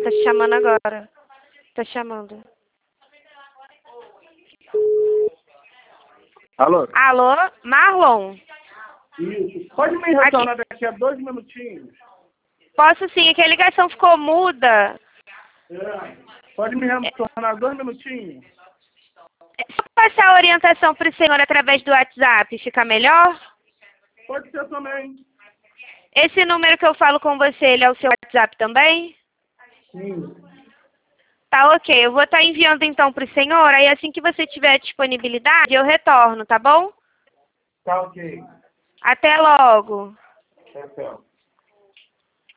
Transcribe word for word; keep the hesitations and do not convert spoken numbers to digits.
Tá chamando agora. Tá chamando. Alô? Alô, Marlon? Isso. Pode me retornar daqui a dois minutinhos? Posso sim, é que a ligação ficou muda. É. Pode me retornar dois minutinhos? É só passar a orientação para o senhor através do WhatsApp, fica melhor? Pode ser também. Esse número que eu falo com você, ele é o seu WhatsApp também? Sim. Tá ok, eu vou estar enviando então para o senhor, aí assim que você tiver disponibilidade, eu retorno, tá bom? Tá ok. Até logo. Tchau, tchau.